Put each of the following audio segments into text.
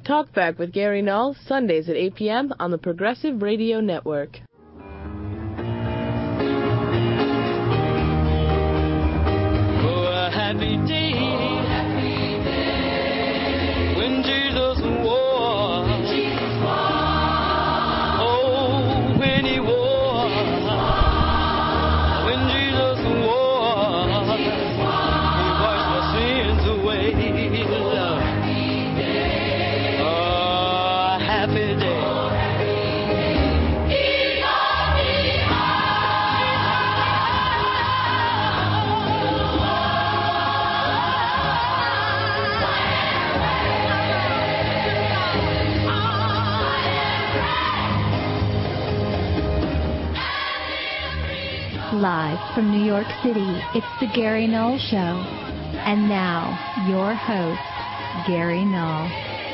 Talk Back with Gary Null, Sundays at 8 p.m. on the Progressive Radio Network. Oh, a happy day. Oh, happy day. When Jesus wore. Oh, when he wore. When Jesus wore. He washed my sins away. Happy day. Live from New York City, it's the Gary Null Show. And now, your host, Gary Null.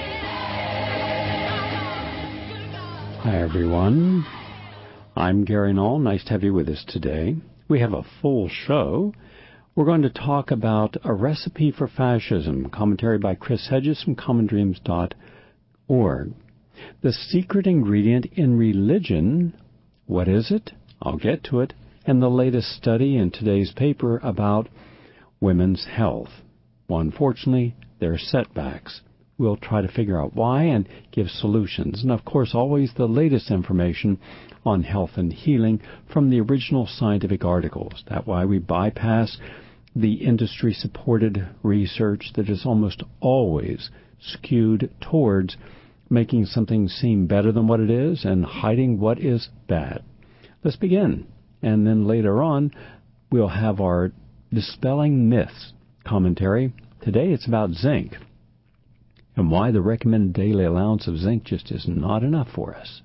Hi, everyone. I'm Gary Null. Nice to have you with us today. We have a full show. We're going to talk about A Recipe for Fascism, commentary by Chris Hedges from commondreams.org. The secret ingredient in religion, what is it? I'll get to it. And the latest study in today's paper about women's health. Well, unfortunately, there are setbacks. We'll try to figure out why and give solutions. And, of course, always the latest information on health and healing from the original scientific articles. That's why we bypass the industry-supported research that is almost always skewed towards making something seem better than what it is and hiding what is bad. Let's begin. And then later on, we'll have our Dispelling Myths commentary. Today it's about zinc and why the recommended daily allowance of zinc just is not enough for us.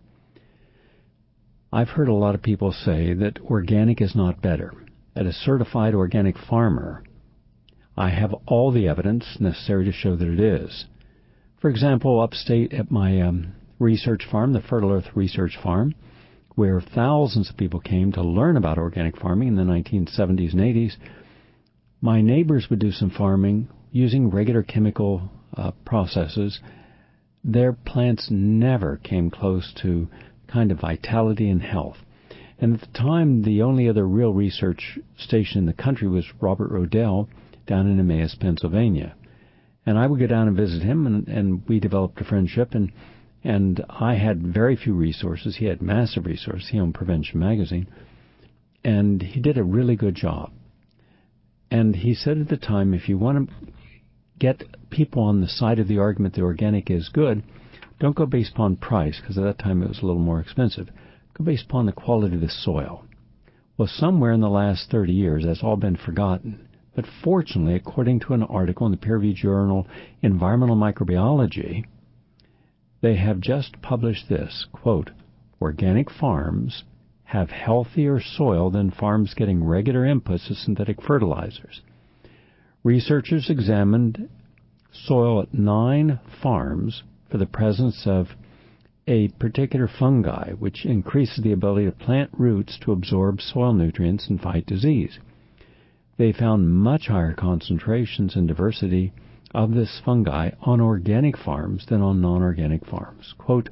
I've heard a lot of people say that organic is not better. At a certified organic farmer, I have all the evidence necessary to show that it is. For example, upstate at my research farm, the Fertile Earth Research Farm, where thousands of people came to learn about organic farming in the 1970s and 80s, my neighbors would do some farming using regular chemical processes. Their plants never came close to kind of vitality and health. And at the time, the only other real research station in the country was Robert Rodell down in Emmaus, Pennsylvania. And I would go down and visit him, and we developed a friendship, and I had very few resources. He had massive resources. He owned Prevention Magazine. And he did a really good job. And he said at the time, if you want to get people on the side of the argument that organic is good, don't go based upon price, because at that time it was a little more expensive. Go based upon the quality of the soil. Well, somewhere in the last 30 years, that's all been forgotten. But fortunately, according to an article in the peer-reviewed journal Environmental Microbiology, they have just published this, quote, organic farms have healthier soil than farms getting regular inputs of synthetic fertilizers. Researchers examined soil at 9 farms for the presence of a particular fungi, which increases the ability of plant roots to absorb soil nutrients and fight disease. They found much higher concentrations and diversity of this fungi on organic farms than on non-organic farms. Quote,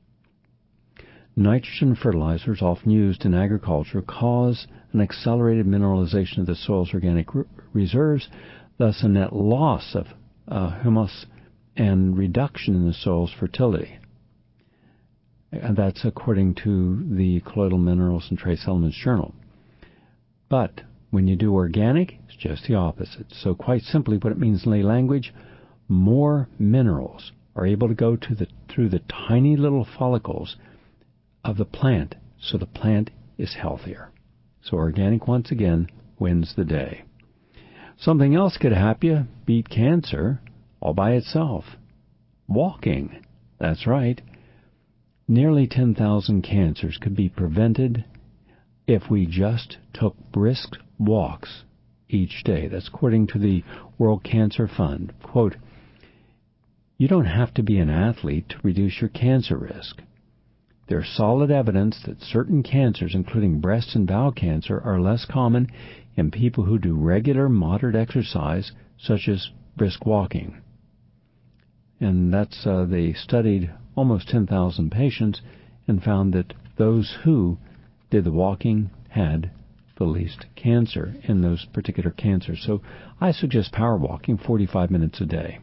nitrogen fertilizers often used in agriculture cause an accelerated mineralization of the soil's organic reserves, thus a net loss of humus and reduction in the soil's fertility. And that's according to the Colloidal Minerals and Trace Elements Journal. But when you do organic, it's just the opposite. So quite simply, what it means in lay language, more minerals are able to go through the tiny little follicles of the plant, so the plant is healthier. So organic, once again, wins the day. Something else could help you beat cancer all by itself. Walking. That's right. Nearly 10,000 cancers could be prevented if we just took brisk walks each day. That's according to the World Cancer Fund. Quote, you don't have to be an athlete to reduce your cancer risk. There's solid evidence that certain cancers, including breast and bowel cancer, are less common in people who do regular moderate exercise, such as brisk walking. And that's they studied almost 10,000 patients and found that those who did the walking had the least cancer in those particular cancers. So I suggest power walking 45 minutes a day.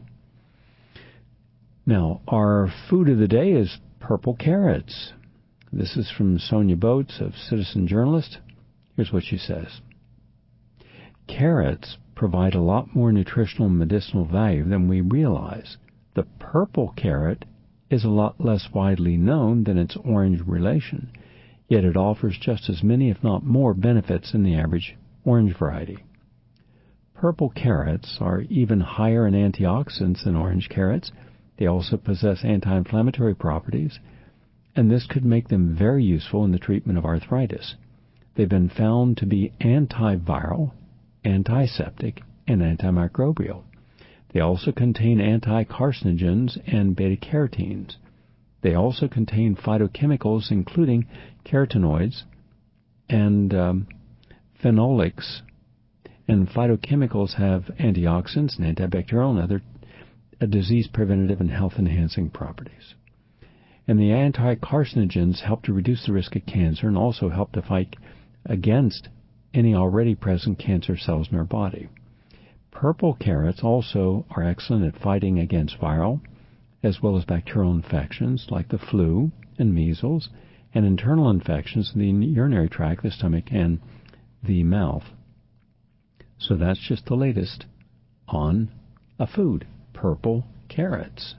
Now, our food of the day is purple carrots. This is from Sonia Boats of Citizen Journalist. Here's what she says. Carrots provide a lot more nutritional and medicinal value than we realize. The purple carrot is a lot less widely known than its orange relation, yet it offers just as many, if not more, benefits than the average orange variety. Purple carrots are even higher in antioxidants than orange carrots. They also possess anti-inflammatory properties, and this could make them very useful in the treatment of arthritis. They've been found to be antiviral, antiseptic, and antimicrobial. They also contain anti-carcinogens and beta-carotenes. They also contain phytochemicals, including carotenoids and phenolics. And phytochemicals have antioxidants and antibacterial and other disease preventative and health enhancing properties. And the anti-carcinogens help to reduce the risk of cancer and also help to fight against any already present cancer cells in our body. Purple carrots also are excellent at fighting against viral as well as bacterial infections like the flu and measles and internal infections in the urinary tract, the stomach, and the mouth. So that's just the latest on a food, purple carrots.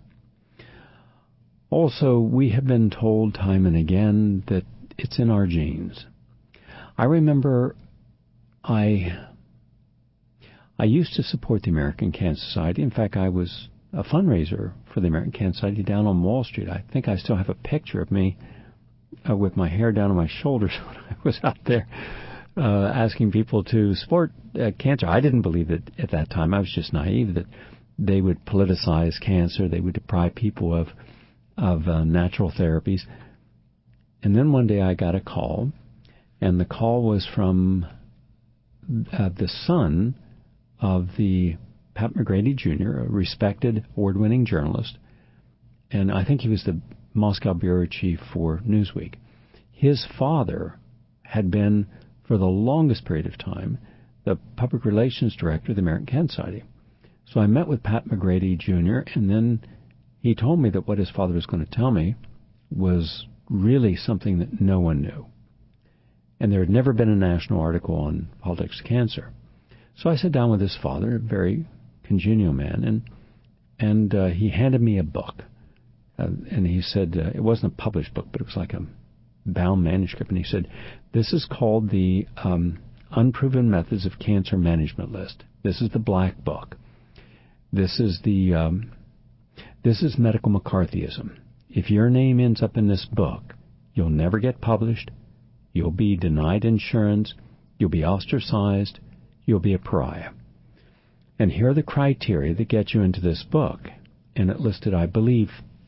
Also, we have been told time and again that it's in our genes. I remember I used to support the American Cancer Society. In fact, I was a fundraiser for the American Cancer Society down on Wall Street. I think I still have a picture of me with my hair down on my shoulders when I was out there asking people to support cancer. I didn't believe it at that time. I was just naive that they would politicize cancer. They would deprive people of natural therapies. And then one day I got a call, and the call was from the son of the Pat McGrady Jr., a respected award-winning journalist, and I think he was the Moscow bureau chief for Newsweek. His father had been, for the longest period of time, the public relations director of the American Cancer Society. So I met with Pat McGrady Jr., and then he told me that what his father was going to tell me was really something that no one knew. And there had never been a national article on politics of cancer. So I sat down with his father, a very congenial man, and he handed me a book. And he said, it wasn't a published book, but it was like a bound manuscript. And he said, this is called the Unproven Methods of Cancer Management List. This is the black book. This is medical McCarthyism. If your name ends up in this book, you'll never get published. You'll be denied insurance. You'll be ostracized. You'll be a pariah. And here are the criteria that get you into this book. And it listed, I believe,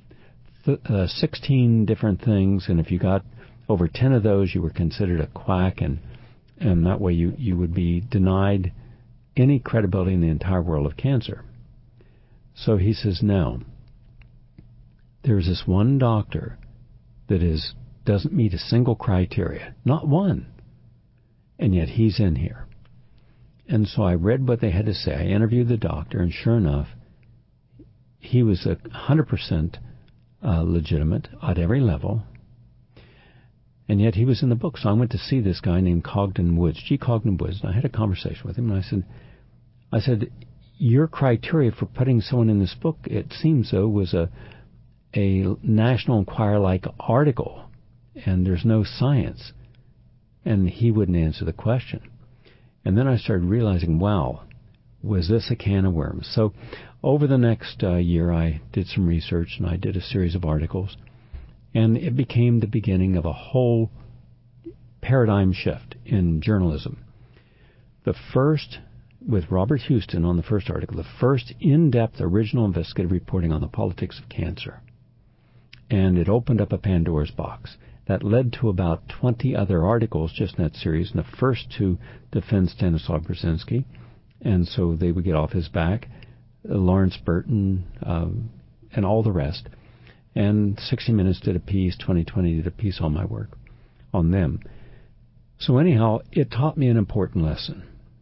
16 different things. And if you got over 10 of those, you were considered a quack. And that way you would be denied any credibility in the entire world of cancer. So he says, now, there's this one doctor that doesn't meet a single criteria. Not one. And yet he's in here. And so I read what they had to say. I interviewed the doctor, and sure enough, he was 100% legitimate at every level. And yet he was in the book. So I went to see this guy named Cogden Woods, G. Cogden Woods, and I had a conversation with him. And I said, your criteria for putting someone in this book, it seems though, was a National Enquirer-like article, and there's no science. And he wouldn't answer the question. And then I started realizing, wow, was this a can of worms? So over the next year, I did some research, and I did a series of articles, and it became the beginning of a whole paradigm shift in journalism. The first, with Robert Houston on the first article, the first in-depth original investigative reporting on the politics of cancer. And it opened up a Pandora's box. That led to about 20 other articles just in that series, and the first to defend Stanislaw Brzezinski, and so they would get off his back. Lawrence Burton and all the rest. And 60 Minutes did a piece, 2020 did a piece on my work, on them. So anyhow, it taught me an important lesson.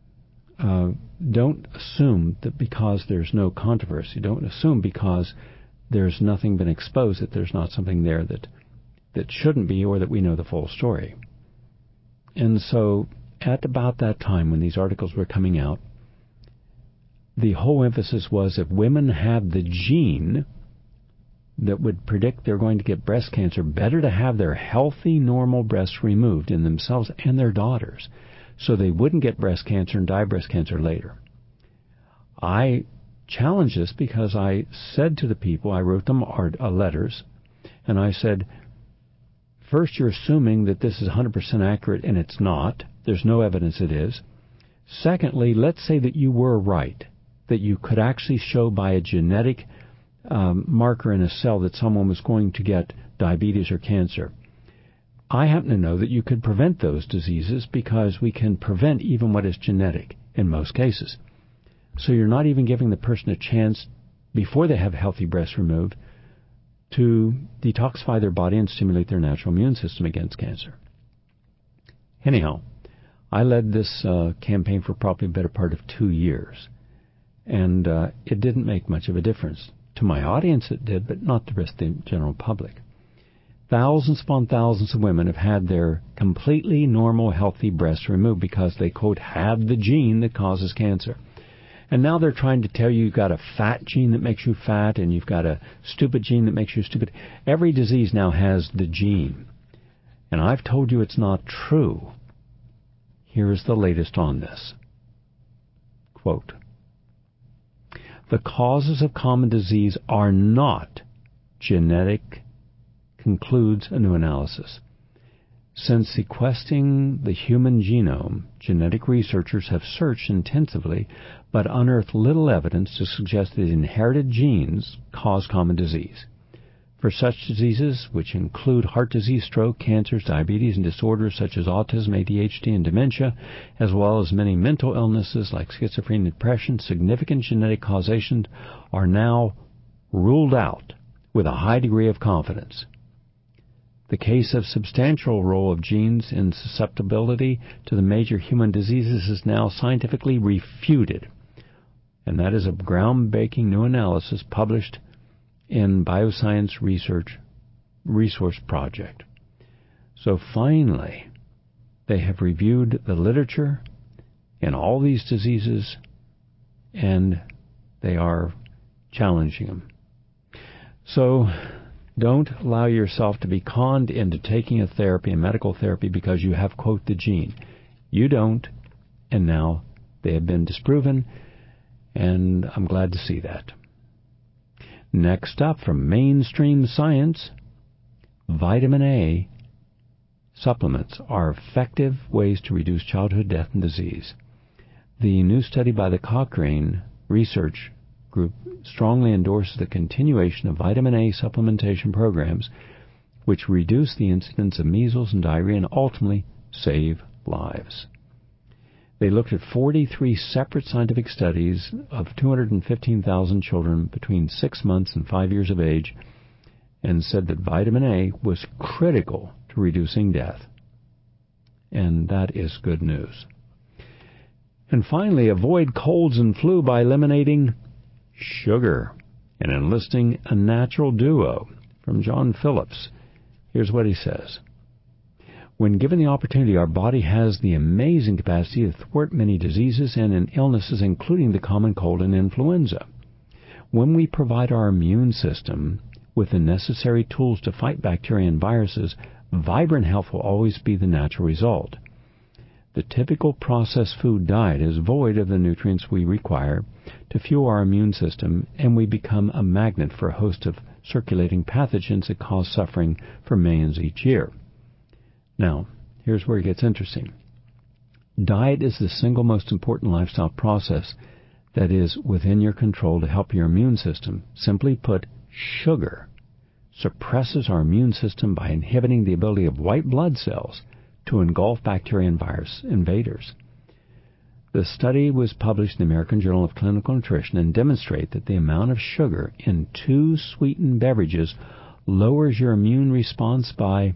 Don't assume that because there's no controversy, don't assume because there's nothing been exposed that there's not something there that shouldn't be, or that we know the full story. And so at about that time when these articles were coming out, the whole emphasis was if women have the gene that would predict they're going to get breast cancer, better to have their healthy, normal breasts removed in themselves and their daughters so they wouldn't get breast cancer and die of breast cancer later. I challenged this because I said to the people, I wrote them letters, and I said, first, you're assuming that this is 100% accurate, and it's not. There's no evidence it is. Secondly, let's say that you were right, that you could actually show by a genetic marker in a cell that someone was going to get diabetes or cancer. I happen to know that you could prevent those diseases because we can prevent even what is genetic in most cases. So you're not even giving the person a chance, before they have healthy breasts removed, to detoxify their body and stimulate their natural immune system against cancer. Anyhow, I led this campaign for probably the better part of 2 years, and it didn't make much of a difference. To my audience it did, but not the rest of the general public. Thousands upon thousands of women have had their completely normal, healthy breasts removed because they, quote, have the gene that causes cancer. And now they're trying to tell you you've got a fat gene that makes you fat, and you've got a stupid gene that makes you stupid. Every disease now has the gene. And I've told you it's not true. Here is the latest on this. Quote, the causes of common disease are not genetic, concludes a new analysis. Since sequestering the human genome, genetic researchers have searched intensively but unearthed little evidence to suggest that inherited genes cause common disease. For such diseases, which include heart disease, stroke, cancers, diabetes, and disorders such as autism, ADHD, and dementia, as well as many mental illnesses like schizophrenia and depression, significant genetic causations are now ruled out with a high degree of confidence. The case of substantial role of genes in susceptibility to the major human diseases is now scientifically refuted. And that is a groundbreaking new analysis published in Bioscience Resource Project. So finally, they have reviewed the literature in all these diseases, and they are challenging them. So don't allow yourself to be conned into taking a therapy, a medical therapy, because you have, quote, the gene. You don't, and now they have been disproven, and I'm glad to see that. Next up, from Mainstream Science, vitamin A supplements are effective ways to reduce childhood death and disease. The new study by the Cochrane Research Group strongly endorses the continuation of vitamin A supplementation programs, which reduce the incidence of measles and diarrhea and ultimately save lives. They looked at 43 separate scientific studies of 215,000 children between 6 months and 5 years of age and said that vitamin A was critical to reducing death. And that is good news. And finally, avoid colds and flu by eliminating sugar and enlisting a natural duo. From John Phillips. Here's what he says. When given the opportunity, our body has the amazing capacity to thwart many diseases and illnesses, including the common cold and influenza. When we provide our immune system with the necessary tools to fight bacteria and viruses, vibrant health will always be the natural result. The typical processed food diet is void of the nutrients we require to fuel our immune system, and we become a magnet for a host of circulating pathogens that cause suffering for millions each year. Now, here's where it gets interesting. Diet is the single most important lifestyle process that is within your control to help your immune system. Simply put, sugar suppresses our immune system by inhibiting the ability of white blood cells to engulf bacteria and virus invaders. The study was published in the American Journal of Clinical Nutrition and demonstrate that the amount of sugar in 2 sweetened beverages lowers your immune response by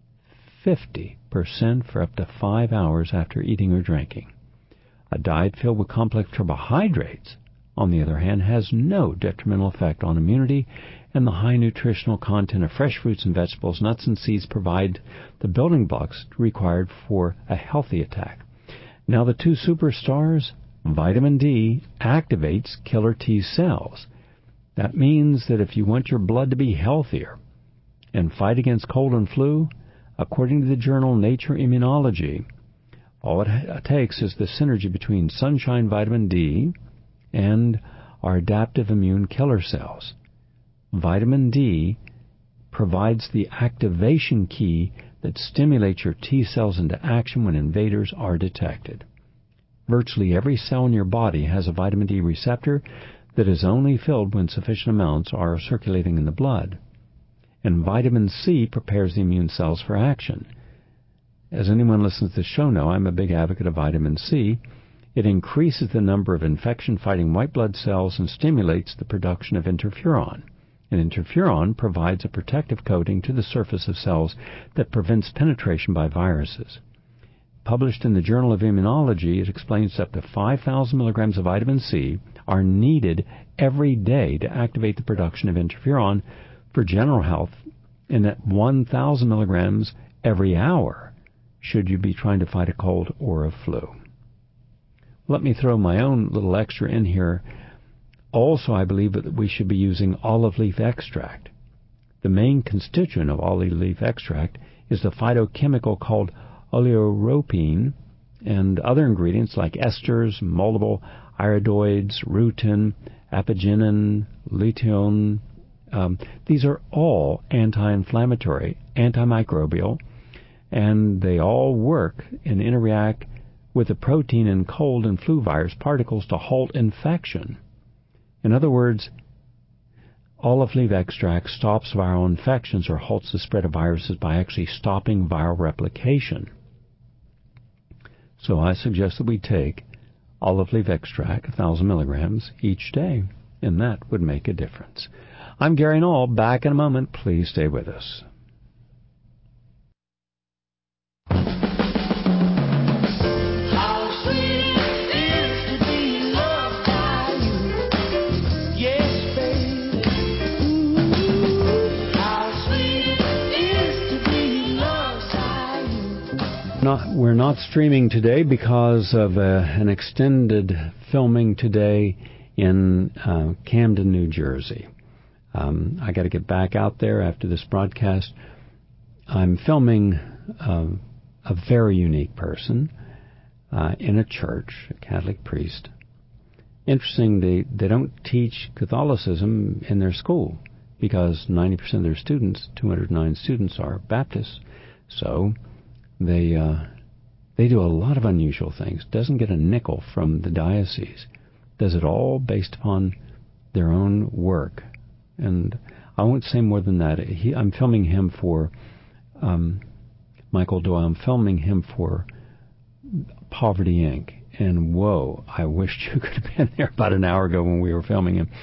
50% for up to 5 hours after eating or drinking. A diet filled with complex carbohydrates, on the other hand, has no detrimental effect on immunity, and the high nutritional content of fresh fruits and vegetables, nuts and seeds provide the building blocks required for a healthy attack. Now the 2 superstars, vitamin D activates killer T cells. That means that if you want your blood to be healthier and fight against cold and flu, according to the journal Nature Immunology, all it takes is the synergy between sunshine vitamin D and our adaptive immune killer cells. Vitamin D provides the activation key that stimulates your T cells into action when invaders are detected. Virtually every cell in your body has a vitamin D receptor that is only filled when sufficient amounts are circulating in the blood. And vitamin C prepares the immune cells for action. As anyone listens to the show know, I'm a big advocate of vitamin C. It increases the number of infection-fighting white blood cells and stimulates the production of interferon. And interferon provides a protective coating to the surface of cells that prevents penetration by viruses. Published in the Journal of Immunology, it explains that up to 5,000 milligrams of vitamin C are needed every day to activate the production of interferon for general health, and at 1,000 milligrams every hour should you be trying to fight a cold or a flu. Let me throw my own little extra in here. Also, I believe that we should be using olive leaf extract. The main constituent of olive leaf extract is the phytochemical called oleuropein, and other ingredients like esters, maltable iridoids, rutin, apigenin, lutein. These are all anti-inflammatory, antimicrobial, and they all work and interact with the protein in cold and flu virus particles to halt infection. In other words, olive leaf extract stops viral infections or halts the spread of viruses by actually stopping viral replication. So I suggest that we take olive leaf extract, 1,000 milligrams, each day, and that would make a difference. I'm Gary Null. Back in a moment. Please stay with us. We're not streaming today because of an extended filming today in Camden, New Jersey. I got to get back out there after this broadcast. I'm filming a very unique person in a church, a Catholic priest. Interesting, they don't teach Catholicism in their school because 90% of their students, 209 students, are Baptists. So they do a lot of unusual things. Doesn't get a nickel from the diocese. Does it all based upon their own work. And I won't say more than that. I'm filming him for Michael Doyle. I'm filming him for Poverty Inc. And whoa, I wished you could have been there about an hour ago when we were filming him.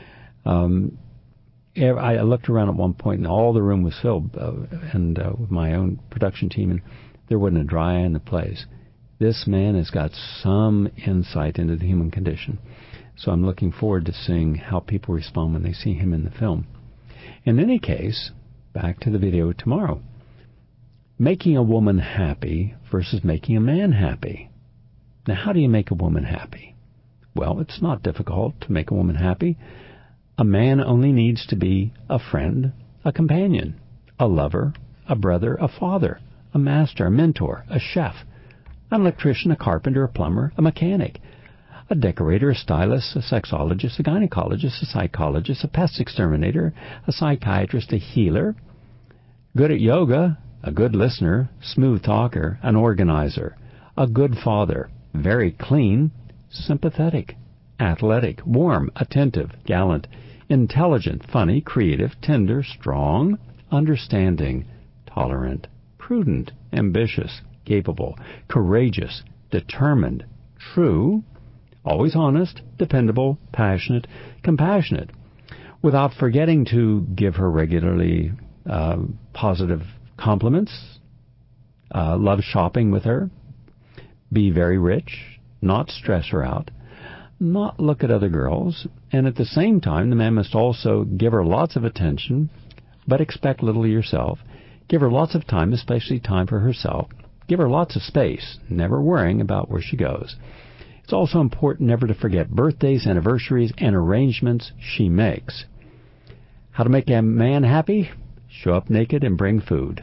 I looked around at one point and all the room was filled with my own production team, and there wasn't a dry eye in the place. This man has got some insight into the human condition. So I'm looking forward to seeing how people respond when they see him in the film. In any case, back to the video tomorrow. Making a woman happy versus making a man happy. Now, how do you make a woman happy? Well, it's not difficult to make a woman happy. A man only needs to be a friend, a companion, a lover, a brother, a father, a master, a mentor, a chef, an electrician, a carpenter, a plumber, a mechanic, a decorator, a stylist, a sexologist, a gynecologist, a psychologist, a pest exterminator, a psychiatrist, a healer, good at yoga, a good listener, smooth talker, an organizer, a good father, very clean, sympathetic, athletic, warm, attentive, gallant, intelligent, funny, creative, tender, strong, understanding, tolerant, prudent, ambitious, capable, courageous, determined, true, always honest, dependable, passionate, compassionate, without forgetting to give her regularly positive compliments, love shopping with her, be very rich, not stress her out, not look at other girls, and at the same time, the man must also give her lots of attention, but expect little yourself, give her lots of time, especially time for herself, give her lots of space, never worrying about where she goes. It's also important never to forget birthdays, anniversaries, and arrangements she makes. How to make a man happy? Show up naked and bring food.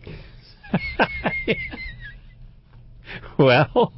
Well,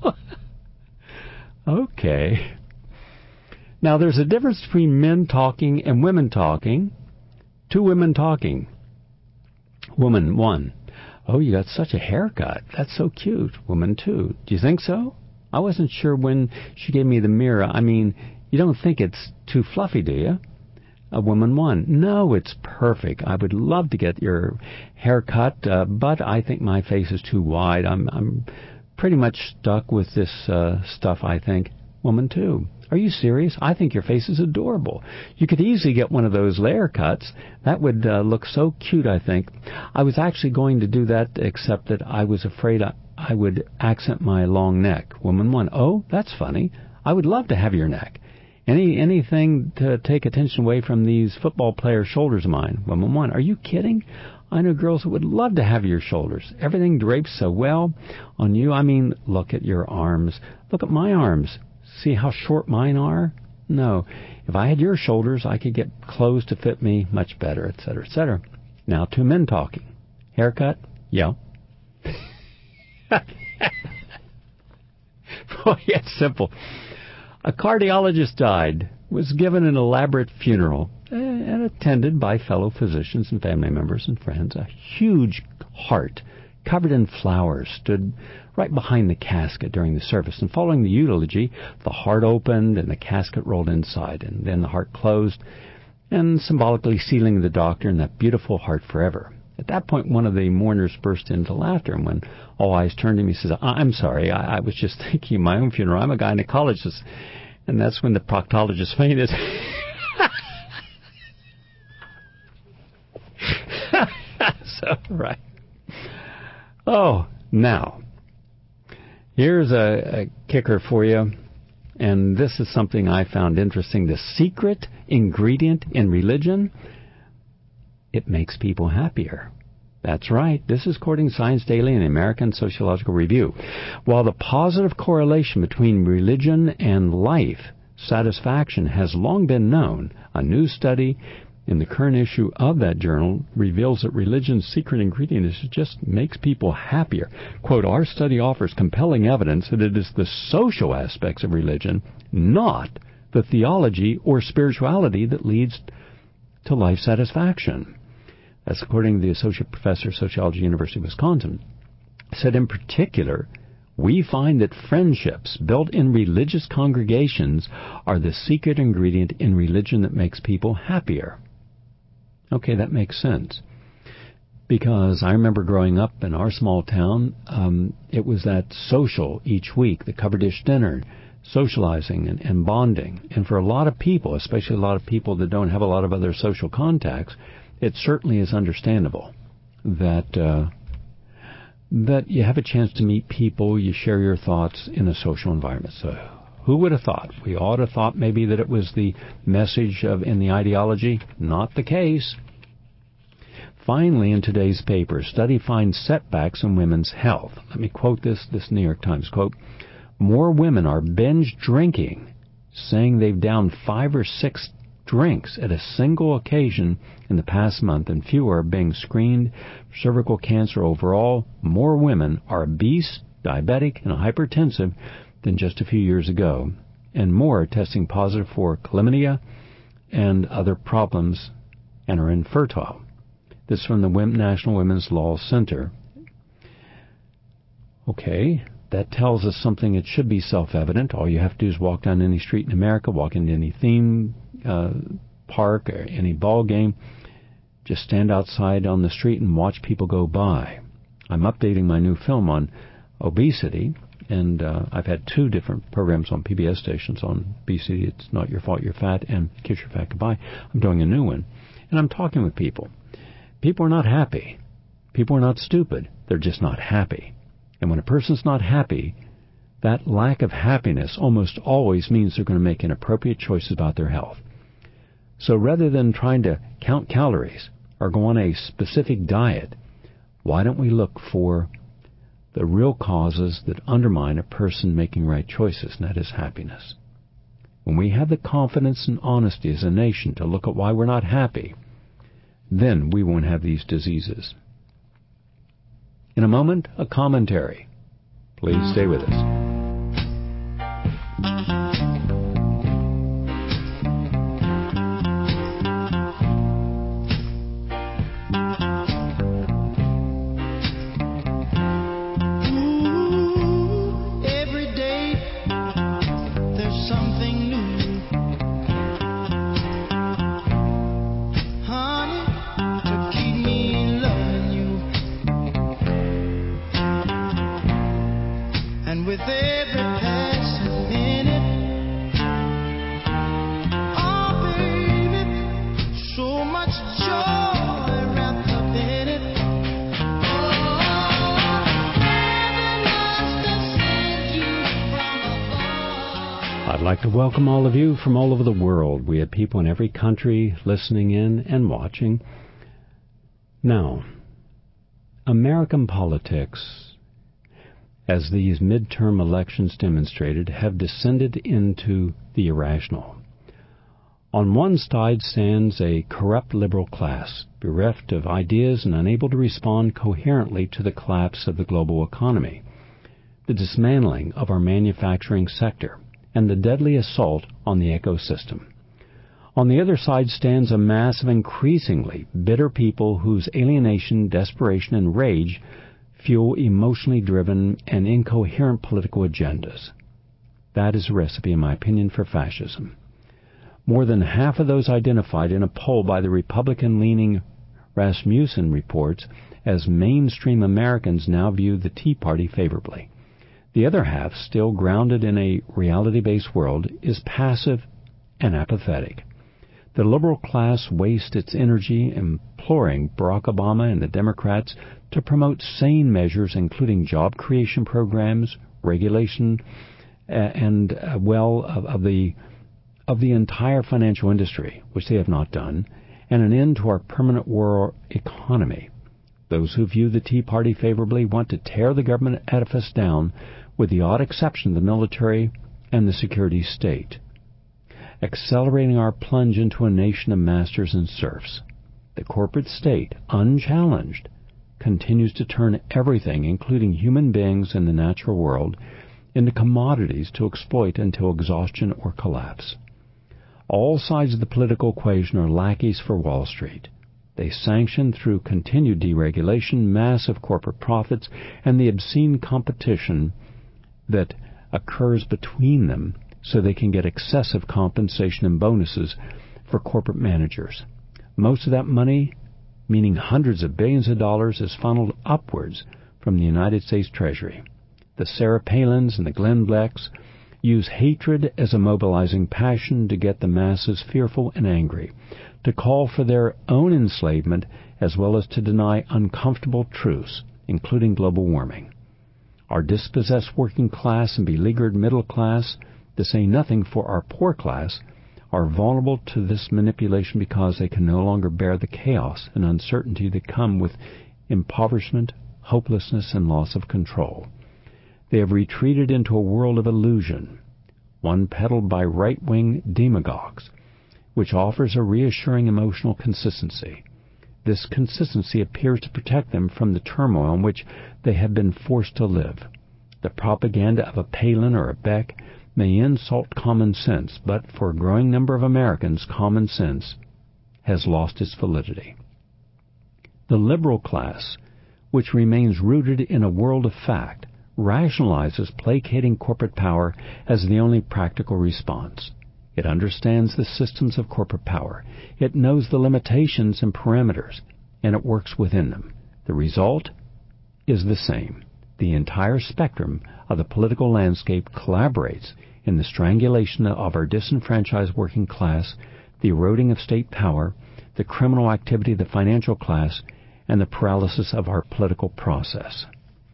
okay. Now, there's a difference between men talking and women talking. Two women talking. Woman 1. Oh, you got such a haircut. That's so cute. Woman 2. Do you think so? I wasn't sure when she gave me the mirror. I mean, you don't think it's too fluffy, do you? A woman 1. No, it's perfect. I would love to get your hair cut, but I think my face is too wide. I'm pretty much stuck with this stuff, I think. Woman 2. Are you serious? I think your face is adorable. You could easily get one of those layer cuts. That would look so cute, I think. I was actually going to do that, except that I was afraid I would accent my long neck. Woman 1. Oh, that's funny. I would love to have your neck. Anything to take attention away from these football player shoulders of mine. Woman 1. Are you kidding? I know girls that would love to have your shoulders. Everything drapes so well on you. I mean, look at your arms. Look at my arms. See how short mine are? No. If I had your shoulders, I could get clothes to fit me much better, etc., etc. Now, 2 men talking. Haircut? Yeah. Boy, it's simple. A cardiologist died, was given an elaborate funeral, and attended by fellow physicians and family members and friends. A huge heart, covered in flowers, stood right behind the casket during the service. And following the eulogy, the heart opened and the casket rolled inside, and then the heart closed, and symbolically sealing the doctor and that beautiful heart forever. At that point, one of the mourners burst into laughter, and when all eyes turned to him, he says, I'm sorry, I was just thinking of my own funeral. I'm a gynecologist. And that's when the proctologist fainted. So, right. Oh, now, here's a kicker for you, and this is something I found interesting. The secret ingredient in religion, it makes people happier. That's right. This is quoting Science Daily and the American Sociological Review. While the positive correlation between religion and life satisfaction has long been known, a new study in the current issue of that journal reveals that religion's secret ingredient is it just makes people happier. Quote, our study offers compelling evidence that it is the social aspects of religion, not the theology or spirituality, that leads to life satisfaction. That's according to the Associate Professor of Sociology, University of Wisconsin. Said in particular, we find that friendships built in religious congregations are the secret ingredient in religion that makes people happier. Okay, that makes sense. Because I remember growing up in our small town, it was that social each week, the cover dish dinner, socializing and bonding. And for a lot of people, especially a lot of people that don't have a lot of other social contacts, it certainly is understandable that that you have a chance to meet people, you share your thoughts in a social environment. So who would have thought? We ought to have thought maybe that it was the message in the ideology. Not the case. Finally, in today's paper, study finds setbacks in women's health. Let me quote this New York Times quote. More women are binge drinking, saying they've downed 5 or 6 drinks at a single occasion in the past month, and fewer are being screened for cervical cancer overall. More women are obese, diabetic, and hypertensive than just a few years ago, and more are testing positive for chlamydia and other problems and are infertile. This is from the National Women's Law Center. Okay, that tells us something that should be self-evident. All you have to do is walk down any street in America, walk into any theme park or any ball game. Just stand outside on the street and watch people go by. I'm updating my new film on obesity, and I've had 2 different programs on PBS stations on BC. It's Not Your Fault You're Fat and Kiss Your Fat Goodbye. I'm doing a new one, and I'm talking with people. People are not happy. People are not stupid. They're just not happy. And when a person's not happy, that lack of happiness almost always means they're going to make inappropriate choices about their health. So rather than trying to count calories or go on a specific diet, why don't we look for the real causes that undermine a person making right choices, and that is happiness. When we have the confidence and honesty as a nation to look at why we're not happy, then we won't have these diseases. In a moment, a commentary. Please stay with us. I'd like to welcome all of you from all over the world. We have people in every country listening in and watching. Now, American politics, as these midterm elections demonstrated, have descended into the irrational. On one side stands a corrupt liberal class, bereft of ideas and unable to respond coherently to the collapse of the global economy, the dismantling of our manufacturing sector, and the deadly assault on the ecosystem. On the other side stands a mass of increasingly bitter people whose alienation, desperation, and rage fuel emotionally driven and incoherent political agendas. That is a recipe, in my opinion, for fascism. More than half of those identified in a poll by the Republican-leaning Rasmussen reports as mainstream Americans now view the Tea Party favorably. The other half, still grounded in a reality-based world, is passive and apathetic. The liberal class wastes its energy imploring Barack Obama and the Democrats to promote sane measures including job creation programs, regulation, and of the entire financial industry, which they have not done, and an end to our permanent war economy. Those who view the Tea Party favorably want to tear the government edifice down, with the odd exception of the military and the security state, accelerating our plunge into a nation of masters and serfs. The corporate state, unchallenged, continues to turn everything, including human beings and the natural world, into commodities to exploit until exhaustion or collapse. All sides of the political equation are lackeys for Wall Street. They sanction, through continued deregulation, massive corporate profits and the obscene competition that occurs between them so they can get excessive compensation and bonuses for corporate managers. Most of that money, meaning hundreds of billions of dollars, is funneled upwards from the United States Treasury. The Sarah Palins and the Glenn Becks use hatred as a mobilizing passion to get the masses fearful and angry, to call for their own enslavement, as well as to deny uncomfortable truths, including global warming. Our dispossessed working class and beleaguered middle class, to say nothing for our poor class, are vulnerable to this manipulation because they can no longer bear the chaos and uncertainty that come with impoverishment, hopelessness, and loss of control. They have retreated into a world of illusion, one peddled by right-wing demagogues, which offers a reassuring emotional consistency. This consistency appears to protect them from the turmoil in which they have been forced to live. The propaganda of a Palin or a Beck may insult common sense, but for a growing number of Americans, common sense has lost its validity. The liberal class, which remains rooted in a world of fact, rationalizes placating corporate power as the only practical response. It understands the systems of corporate power. It knows the limitations and parameters, and it works within them. The result is the same: The entire spectrum of the political landscape collaborates in the strangulation of our disenfranchised working class, the eroding of state power, the criminal activity of the financial class, and the paralysis of our political process.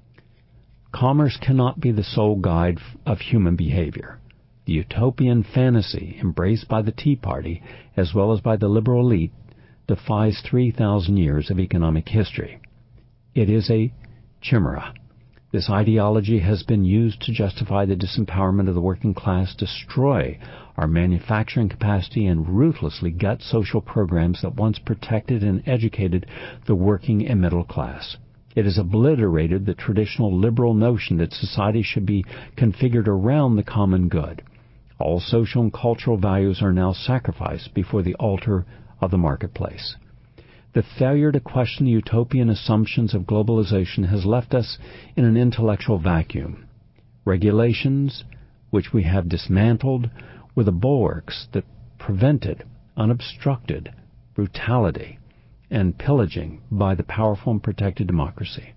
Commerce cannot be the sole guide of human behavior. The utopian fantasy embraced by the Tea Party, as well as by the liberal elite, defies 3,000 years of economic history. It is a chimera. This ideology has been used to justify the disempowerment of the working class, destroy our manufacturing capacity, and ruthlessly gut social programs that once protected and educated the working and middle class. It has obliterated the traditional liberal notion that society should be configured around the common good. All social and cultural values are now sacrificed before the altar of the marketplace. The failure to question the utopian assumptions of globalization has left us in an intellectual vacuum. Regulations, which we have dismantled, were the bulwarks that prevented unobstructed brutality and pillaging by the powerful and protected democracy.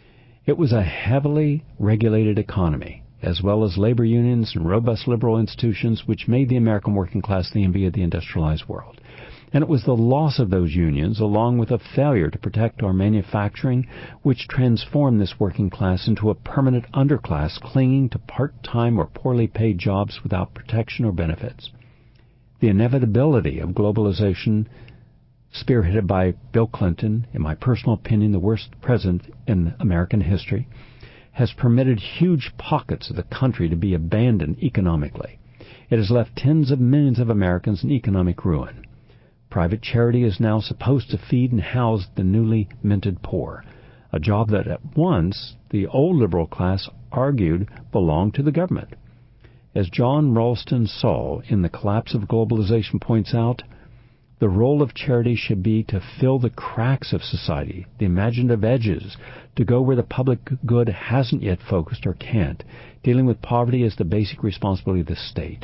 It was a heavily regulated economy, as well as labor unions and robust liberal institutions, which made the American working class the envy of the industrialized world. And it was the loss of those unions, along with a failure to protect our manufacturing, which transformed this working class into a permanent underclass clinging to part-time or poorly paid jobs without protection or benefits. The inevitability of globalization, spearheaded by Bill Clinton, in my personal opinion the worst president in American history, has permitted huge pockets of the country to be abandoned economically. It has left tens of millions of Americans in economic ruin. Private charity is now supposed to feed and house the newly minted poor, a job that at once the old liberal class argued belonged to the government. As John Ralston Saul in The Collapse of Globalization points out, the role of charity should be to fill the cracks of society, the imaginative edges, to go where the public good hasn't yet focused or can't. Dealing with poverty is the basic responsibility of the state.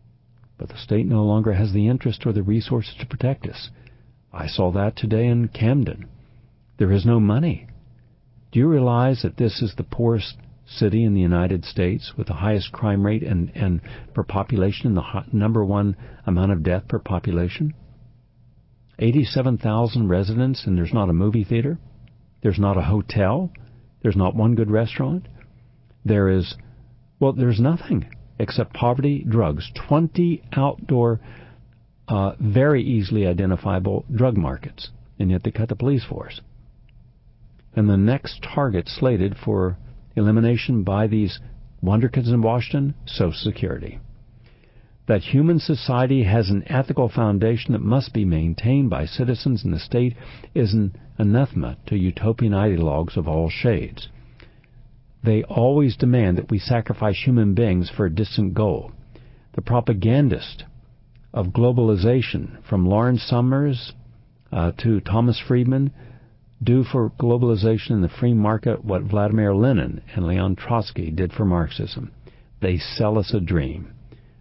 But the state no longer has the interest or the resources to protect us. I saw that today in Camden. There is no money. Do you realize that this is the poorest city in the United States with the highest crime rate and per population and the number one amount of death per population? 87,000 residents, and there's not a movie theater. There's not a hotel. There's not one good restaurant. There's nothing except poverty, drugs, 20 outdoor, very easily identifiable drug markets, and yet they cut the police force. And the next target slated for elimination by these wonderkids in Washington, Social Security. That human society has an ethical foundation that must be maintained by citizens in the state is an anathema to utopian ideologues of all shades. They always demand that we sacrifice human beings for a distant goal. The propagandist of globalization, from Lawrence Summers to Thomas Friedman, do for globalization and the free market what Vladimir Lenin and Leon Trotsky did for Marxism. They sell us a dream.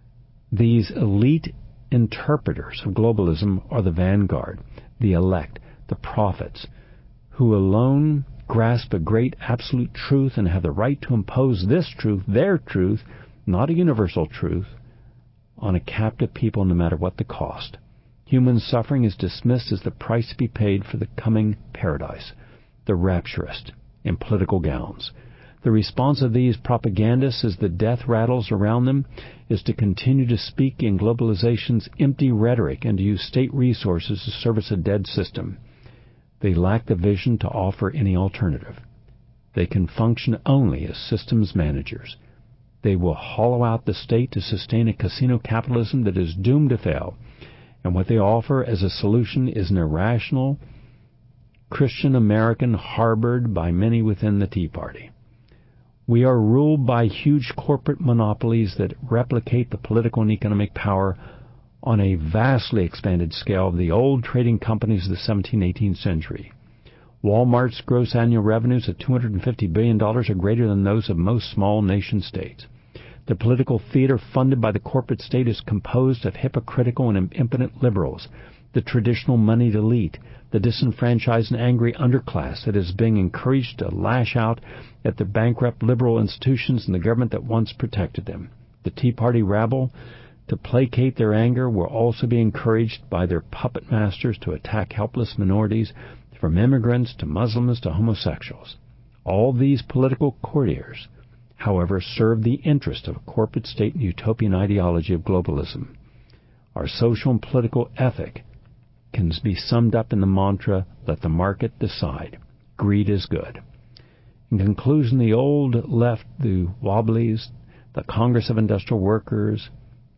These elite interpreters of globalism are the vanguard, the elect, the prophets, who alone grasp a great absolute truth and have the right to impose this truth, their truth, not a universal truth, on a captive people no matter what the cost. Human suffering is dismissed as the price to be paid for the coming paradise, the rapturist in political gowns. The response of these propagandists as the death rattles around them is to continue to speak in globalization's empty rhetoric and to use state resources to service a dead system. They lack the vision to offer any alternative. They can function only as systems managers. They will hollow out the state to sustain a casino capitalism that is doomed to fail. And what they offer as a solution is an irrational Christian American harbored by many within the Tea Party. We are ruled by huge corporate monopolies that replicate the political and economic power on a vastly expanded scale of the old trading companies of the 17th, 18th century. Walmart's gross annual revenues of $250 billion are greater than those of most small nation states. The political theater funded by the corporate state is composed of hypocritical and impotent liberals. the traditional moneyed elite, the disenfranchised and angry underclass that is being encouraged to lash out at the bankrupt liberal institutions and the government that once protected them. The Tea Party rabble, to placate their anger, will also be encouraged by their puppet masters to attack helpless minorities, from immigrants to Muslims to homosexuals. All these political courtiers, however, serve the interest of a corporate state and utopian ideology of globalism. Our social and political ethic can be summed up in the mantra, let the market decide. Greed is good. In conclusion, the old left, the Wobblies, the Congress of Industrial Workers,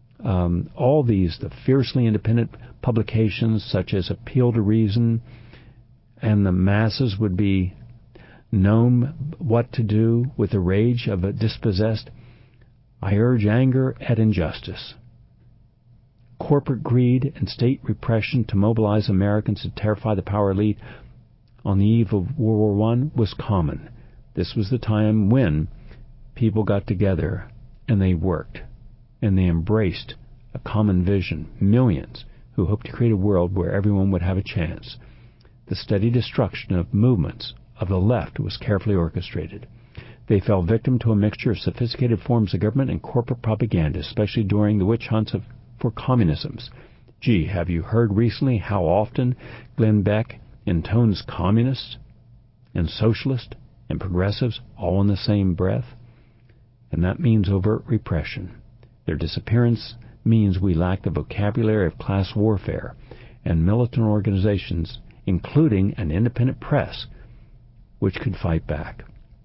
all these, the fiercely independent publications such as Appeal to Reason, and the masses would be known what to do with the rage of a dispossessed. I urge anger at injustice. Corporate greed and state repression to mobilize Americans to terrify the power elite on the eve of World War I was common. This was the time when people got together and they worked and they embraced a common vision. Millions who hoped to create a world where everyone would have a chance. The steady destruction of movements of the left was carefully orchestrated. They fell victim to a mixture of sophisticated forms of government and corporate propaganda, especially during the witch hunts for communisms. Gee, have you heard recently how often Glenn Beck intones communists and socialists and progressives all in the same breath? And that means overt repression. Their disappearance means we lack the vocabulary of class warfare and militant organizations, including an independent press, which could fight back.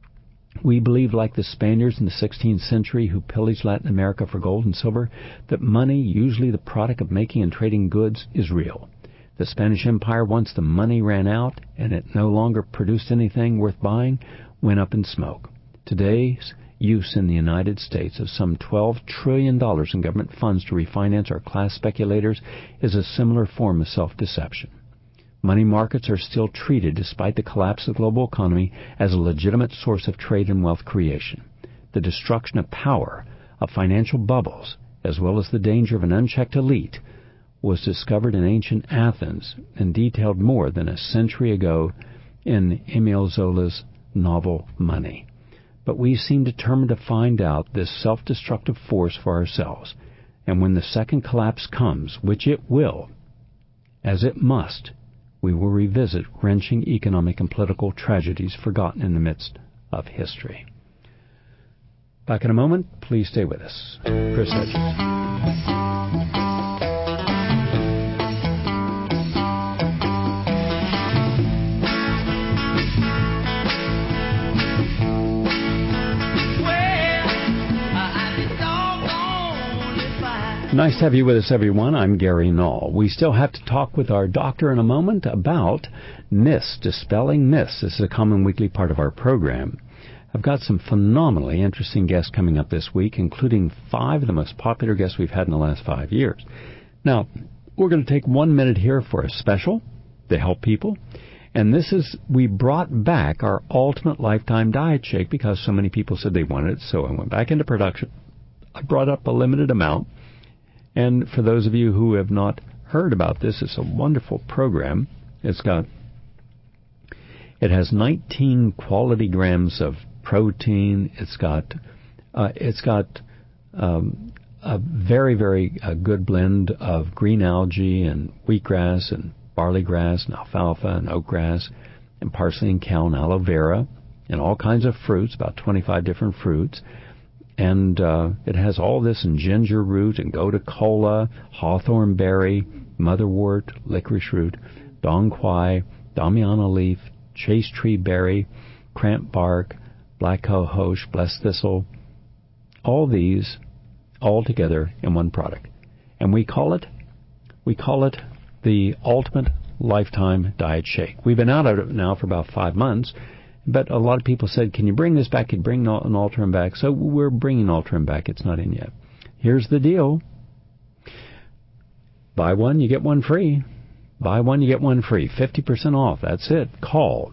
We believe, like the Spaniards in the 16th century who pillaged Latin America for gold and silver, that money, usually the product of making and trading goods, is real. The Spanish Empire, once the money ran out and it no longer produced anything worth buying, went up in smoke. Today's use in the United States of some $12 trillion in government funds to refinance our class speculators is a similar form of self-deception. Money markets are still treated, despite the collapse of the global economy, as a legitimate source of trade and wealth creation. The destruction of power, of financial bubbles, as well as the danger of an unchecked elite, was discovered in ancient Athens and detailed more than a century ago in Émile Zola's novel Money. But we seem determined to find out this self-destructive force for ourselves. And when the second collapse comes, which it will, as it must, we will revisit wrenching economic and political tragedies forgotten in the midst of history. Back in a moment. Please stay with us. Chris Hedges. Nice to have you with us, everyone. I'm Gary Null. We still have to talk with our doctor in a moment about myths, dispelling myths. This is a common weekly part of our program. I've got some phenomenally interesting guests coming up this week, including 5 of the most popular guests we've had in the last 5 years. Now, we're going to take 1 minute here for a special to help people. And this is, we brought back our Ultimate Lifetime Diet Shake because so many people said they wanted it. So I went back into production. I brought up a limited amount. And for those of you who have not heard about this, it's a wonderful program. It has 19 quality grams of protein. It's got a very, very good blend of green algae and wheatgrass and barley grass and alfalfa and oatgrass and parsley and kale and aloe vera and all kinds of fruits, about 25 different fruits. And it has all this in ginger root and gotu kola, hawthorn berry, motherwort, licorice root, dong quai, damiana leaf, chase tree berry, cramp bark, black cohosh, blessed thistle. All these all together in one product. And we call it the Ultimate Lifetime Diet Shake. We've been out of it now for about 5 months. But a lot of people said, can you bring this back? Can you bring an Ultram back? So we're bringing Ultram back. It's not in yet. Here's the deal. Buy one, you get one free. Buy one, you get one free. 50% off. That's it. Call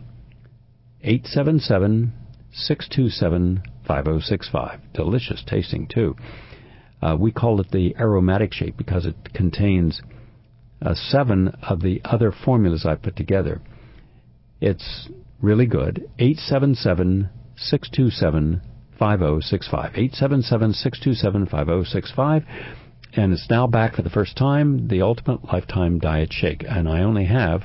877-627-5065. Delicious tasting, too. We call it the aromatic shake because it contains 7 of the other formulas I put together. It's really good. 877-627-5065. 877-627-5065. And it's now back for the first time, the Ultimate Lifetime Diet Shake. And I only have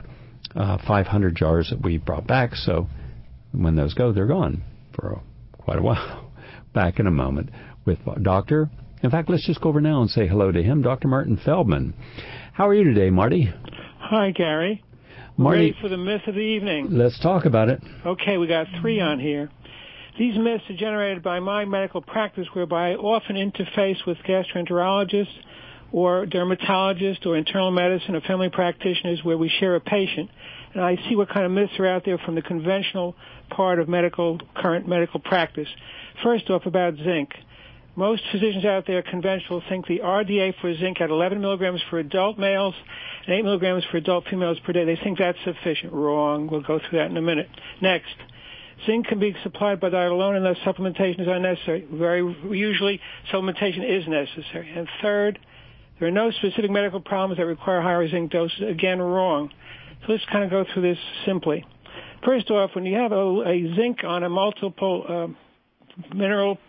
500 jars that we brought back, so when those go, they're gone for quite a while. Back in a moment with Dr. In fact, let's just go over now and say hello to him, Dr. Martin Feldman. How are you today, Marty? Hi, Gary. Marty, ready for the myth of the evening. Let's talk about it. Okay, we got 3 on here. These myths are generated by my medical practice, whereby I often interface with gastroenterologists or dermatologists or internal medicine or family practitioners where we share a patient. And I see what kind of myths are out there from the conventional part of current medical practice. First off, about zinc. Most physicians out there, conventional, think the RDA for zinc at 11 milligrams for adult males and 8 milligrams for adult females per day. They think that's sufficient. Wrong. We'll go through that in a minute. Next. Zinc can be supplied by diet alone unless supplementation is unnecessary. Very usually, supplementation is necessary. And third, there are no specific medical problems that require higher zinc doses. Again, wrong. So let's kind of go through this simply. First off, when you have a zinc on a multiple mineral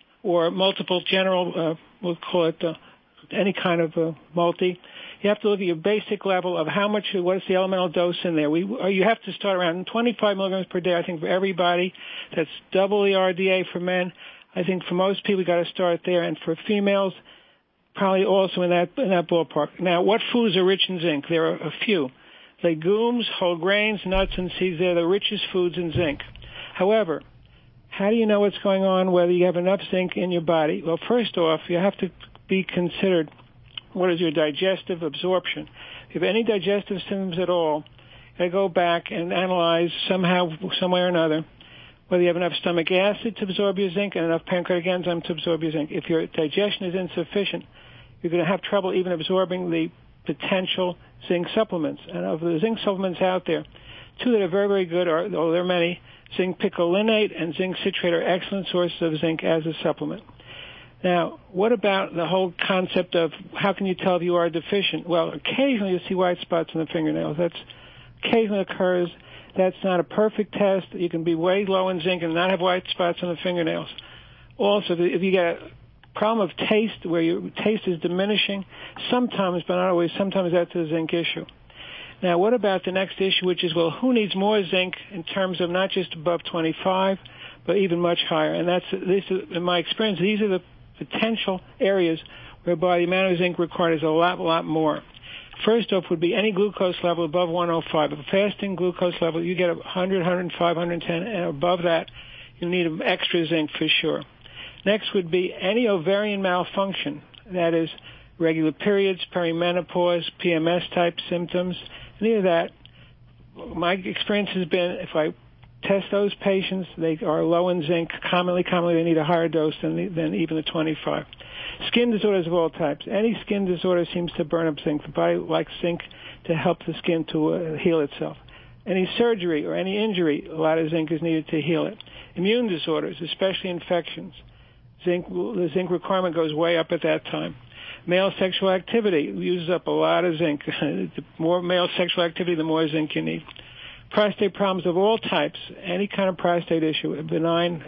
or multiple general, we'll call it any kind of multi, you have to look at your basic level of how much, what is the elemental dose in there. You have to start around 25 milligrams per day, I think, for everybody. That's double the RDA for men. I think for most people, you got to start there. And for females, probably also in that ballpark. Now, what foods are rich in zinc? There are a few. Legumes, whole grains, nuts, and seeds, they're the richest foods in zinc. However, how do you know what's going on, whether you have enough zinc in your body? Well, first off, you have to be considered what is your digestive absorption. If you have any digestive symptoms at all, you go back and analyze somehow, some way or another, whether you have enough stomach acid to absorb your zinc and enough pancreatic enzyme to absorb your zinc. If your digestion is insufficient, you're going to have trouble even absorbing the potential zinc supplements. And of the zinc supplements out there, 2 that are very, very good, there are many, zinc picolinate and zinc citrate are excellent sources of zinc as a supplement. Now, what about the whole concept of how can you tell if you are deficient? Well, occasionally you see white spots in the fingernails. That occasionally occurs. That's not a perfect test. You can be way low in zinc and not have white spots on the fingernails. Also, if you get a problem of taste where your taste is diminishing, sometimes, but not always, sometimes that's a zinc issue. Now, what about the next issue, which is, well, who needs more zinc in terms of not just above 25, but even much higher? And in my experience, these are the potential areas whereby the amount of zinc required is a lot more. First off would be any glucose level above 105. If a fasting glucose level, you get 100, 105, 110, and above that, you need extra zinc for sure. Next would be any ovarian malfunction, that is regular periods, perimenopause, PMS-type symptoms, any of that. My experience has been if I test those patients, they are low in zinc. Commonly they need a higher dose than even the 25. Skin disorders of all types. Any skin disorder seems to burn up zinc. The body likes zinc to help the skin to heal itself. Any surgery or any injury, a lot of zinc is needed to heal it. Immune disorders, especially infections. The zinc requirement goes way up at that time. Male sexual activity uses up a lot of zinc. The more male sexual activity, the more zinc you need. Prostate problems of all types, any kind of prostate issue, benign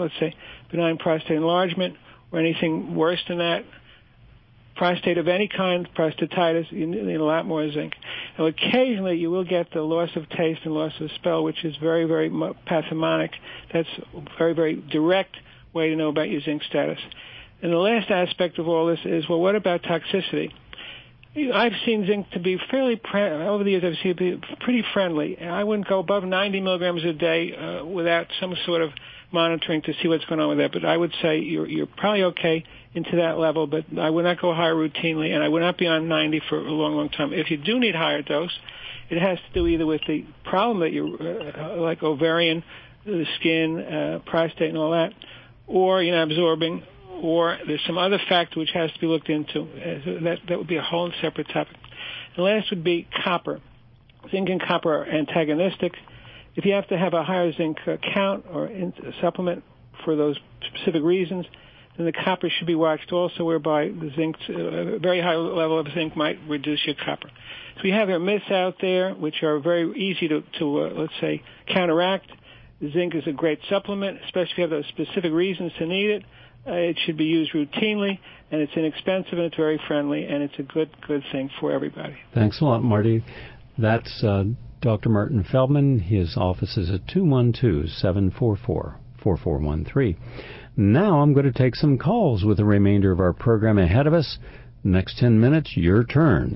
prostate enlargement or anything worse than that, prostate of any kind, prostatitis, you need a lot more zinc. Now, occasionally you will get the loss of taste and loss of smell, which is very, very pathognomonic. That's a very, very direct way to know about your zinc status. And the last aspect of all this is, well, what about toxicity? I've seen zinc to be over the years I've seen it be pretty friendly. I wouldn't go above 90 milligrams a day without some sort of monitoring to see what's going on with that. But I would say you're probably okay into that level, but I would not go higher routinely, and I would not be on 90 for a long, long time. If you do need higher dose, it has to do either with the problem that you're, like ovarian, the skin, prostate and all that, or you're not absorbing, or there's some other factor which has to be looked into. That would be a whole separate topic. The last would be copper. Zinc and copper are antagonistic. If you have to have a higher zinc count or supplement for those specific reasons, then the copper should be watched also, whereby the zinc, a very high level of zinc might reduce your copper. So we have myths out there which are very easy to let's say, counteract. Zinc is a great supplement, especially if you have those specific reasons to need it. It should be used routinely, and it's inexpensive, and it's very friendly, and it's a good thing for everybody. Thanks a lot, Marty. That's Dr. Martin Feldman. His office is at 212-744-4413. Now I'm going to take some calls with the remainder of our program ahead of us. Next 10 minutes, your turn.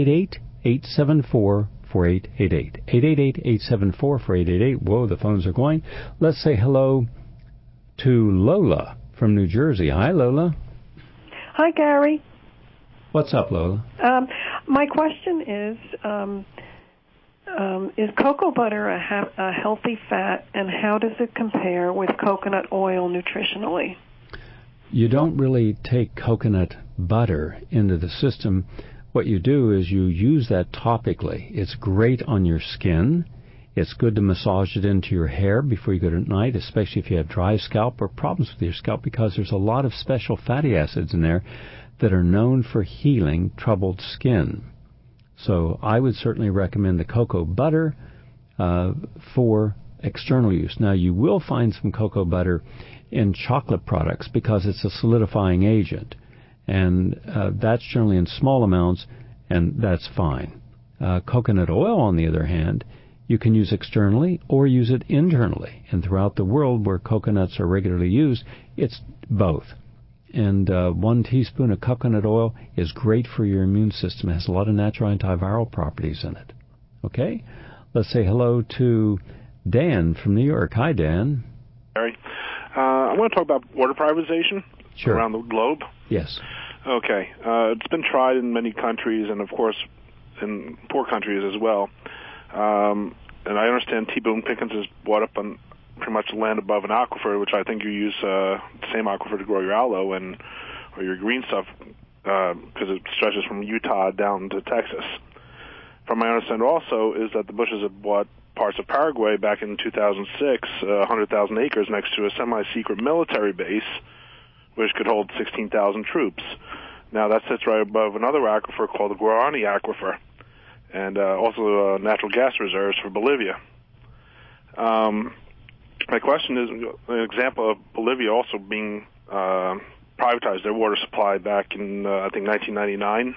888-874-4888. 888-874-4888. Whoa, the phones are going. Let's say hello to Lola from New Jersey. Hi, Lola. Hi, Gary. What's up, Lola? My question is cocoa butter a healthy fat, and how does it compare with coconut oil nutritionally? You don't really take coconut butter into the system. What you do is you use that topically. It's great on your skin. It's good to massage it into your hair before you go to night, especially if you have dry scalp or problems with your scalp, because there's a lot of special fatty acids in there that are known for healing troubled skin. So I would certainly recommend the cocoa butter for external use. Now, you will find some cocoa butter in chocolate products because it's a solidifying agent, and that's generally in small amounts, and that's fine. Coconut oil, on the other hand, you can use externally or use it internally. And throughout the world where coconuts are regularly used, it's both. And 1 teaspoon of coconut oil is great for your immune system. It has a lot of natural antiviral properties in it. Okay? Let's say hello to Dan from New York. Hi, Dan. Gary, I want to talk about water privatization around the globe. Yes. Okay. It's been tried in many countries, and, of course, in poor countries as well. And I understand T. Boone Pickens has bought up on pretty much the land above an aquifer, which I think you use the same aquifer to grow your aloe or your green stuff, because it stretches from Utah down to Texas. From my understanding also is that the Bushes have bought parts of Paraguay back in 2006, 100,000 acres next to a semi-secret military base, which could hold 16,000 troops. Now, that sits right above another aquifer called the Guarani Aquifer, and also natural gas reserves for Bolivia. My question is, an example of Bolivia also being privatized their water supply back in, I think, 1999,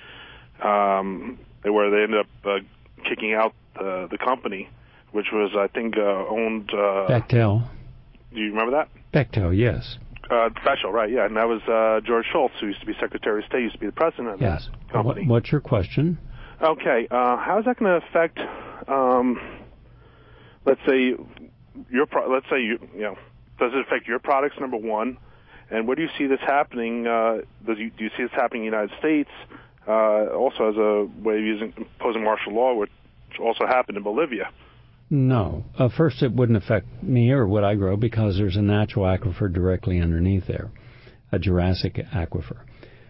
where they ended up kicking out the company, which was, I think, owned... Bechtel. Do you remember that? Bechtel, yes. Bechtel, right, yeah. And that was George Shultz, who used to be Secretary of State, used to be the president of that company. What's your question? Okay. How is that going to affect, let's say, does it affect your products, number one? And where do you see this happening? Do you see this happening in the United States, also as a way of imposing martial law, which also happened in Bolivia? No. First, it wouldn't affect me or what I grow because there's a natural aquifer directly underneath there, a Jurassic aquifer.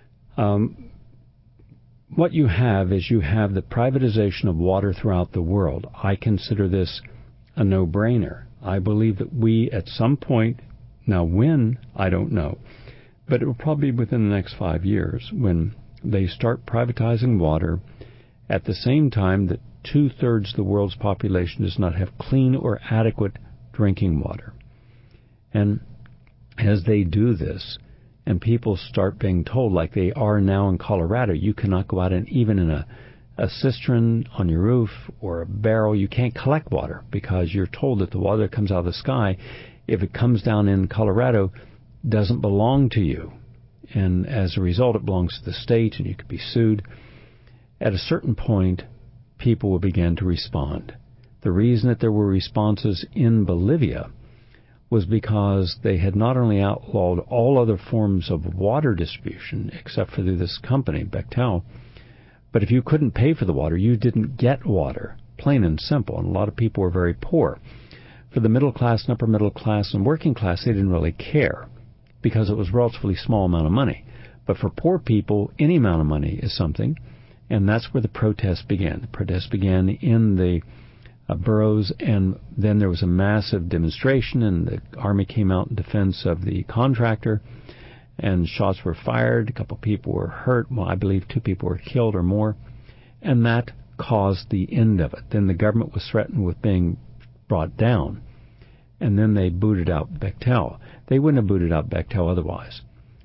What you have is you have the privatization of water throughout the world. I consider this a no-brainer. I believe that we, at some point, now when, I don't know, but it will probably be within the next 5 years, when they start privatizing water at the same time that 2/3 of the world's population does not have clean or adequate drinking water. And as they do this, and people start being told, like they are now in Colorado, you cannot go out and even in a cistern on your roof or a barrel, you can't collect water because you're told that the water that comes out of the sky, if it comes down in Colorado, doesn't belong to you. And as a result, it belongs to the state and you could be sued. At a certain point, people will begin to respond. The reason that there were responses in Bolivia was because they had not only outlawed all other forms of water distribution, except for this company, Bechtel, but if you couldn't pay for the water, you didn't get water, plain and simple. And a lot of people were very poor. For the middle class and upper middle class and working class, they didn't really care because it was a relatively small amount of money. But for poor people, any amount of money is something, and that's where the protests began. The protests began in the boroughs, and then there was a massive demonstration, and the army came out in defense of the contractor. and shots were fired. A couple of people were hurt. Well, I believe 2 people were killed or more. And that caused the end of it. Then the government was threatened with being brought down. And then they booted out Bechtel. They wouldn't have booted out Bechtel otherwise.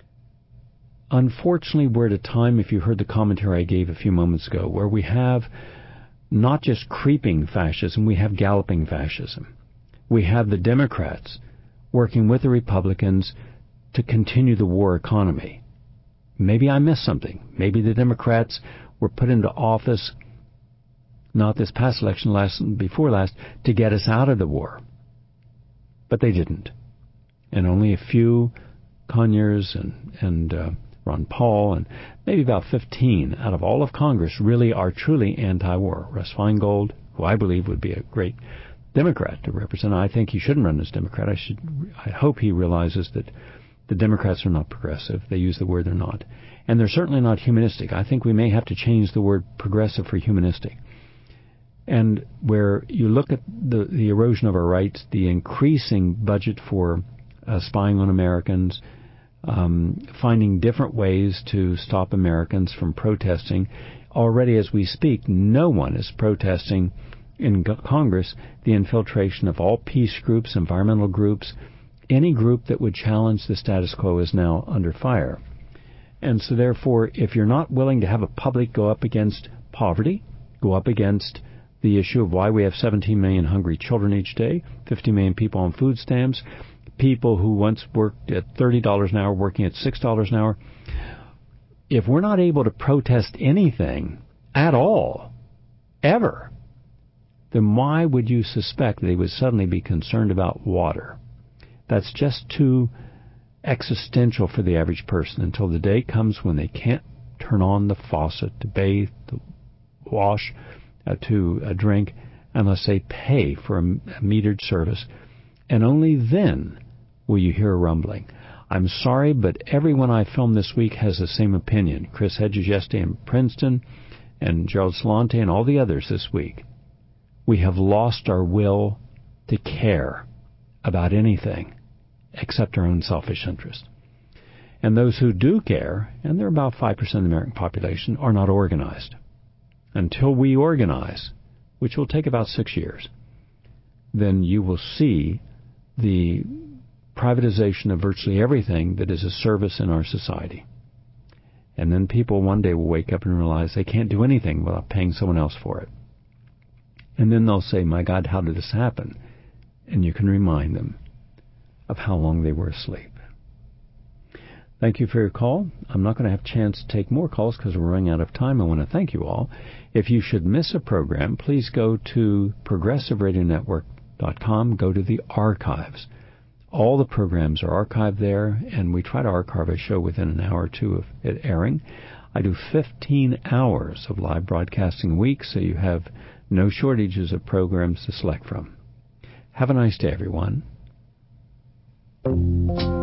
Unfortunately, we're at a time, if you heard the commentary I gave a few moments ago, where we have not just creeping fascism, we have galloping fascism. We have the Democrats working with the Republicans to continue the war economy. Maybe I missed something. Maybe the Democrats were put into office, not this past election, before last, to get us out of the war. But they didn't. And only a few, Conyers and Ron Paul, and maybe about 15 out of all of Congress really are truly anti-war. Russ Feingold, who I believe would be a great Democrat to represent. I think he shouldn't run as Democrat. I hope he realizes that the Democrats are not progressive. They use the word they're not. And they're certainly not humanistic. I think we may have to change the word progressive for humanistic. And where you look at the erosion of our rights, the increasing budget for spying on Americans, finding different ways to stop Americans from protesting. Already as we speak, no one is protesting in Congress the infiltration of all peace groups, environmental groups. Any group that would challenge the status quo is now under fire. And so therefore, if you're not willing to have a public go up against poverty, go up against the issue of why we have 17 million hungry children each day, 50 million people on food stamps, people who once worked at $30 an hour working at $6 an hour. If we're not able to protest anything at all, ever, then why would you suspect they would suddenly be concerned about water? That's just too existential for the average person until the day comes when they can't turn on the faucet to bathe, to wash, to drink, unless they pay for a metered service. And only then will you hear a rumbling. I'm sorry, but everyone I filmed this week has the same opinion. Chris Hedges yesterday in Princeton, and Gerald Celente, and all the others this week. We have lost our will to care about anything except our own selfish interest. And those who do care, and they're about 5% of the American population, are not organized. Until we organize, which will take about 6 years, then you will see the privatization of virtually everything that is a service in our society. And then people one day will wake up and realize they can't do anything without paying someone else for it. And then they'll say, my God, how did this happen? And you can remind them of how long they were asleep. Thank you for your call. I'm not going to have a chance to take more calls because we're running out of time. I want to thank you all. If you should miss a program, please go to ProgressiveRadioNetwork.com. Go to the archives. All the programs are archived there, and we try to archive a show within an hour or two of it airing. I do 15 hours of live broadcasting a week, so you have no shortages of programs to select from. Have a nice day, everyone.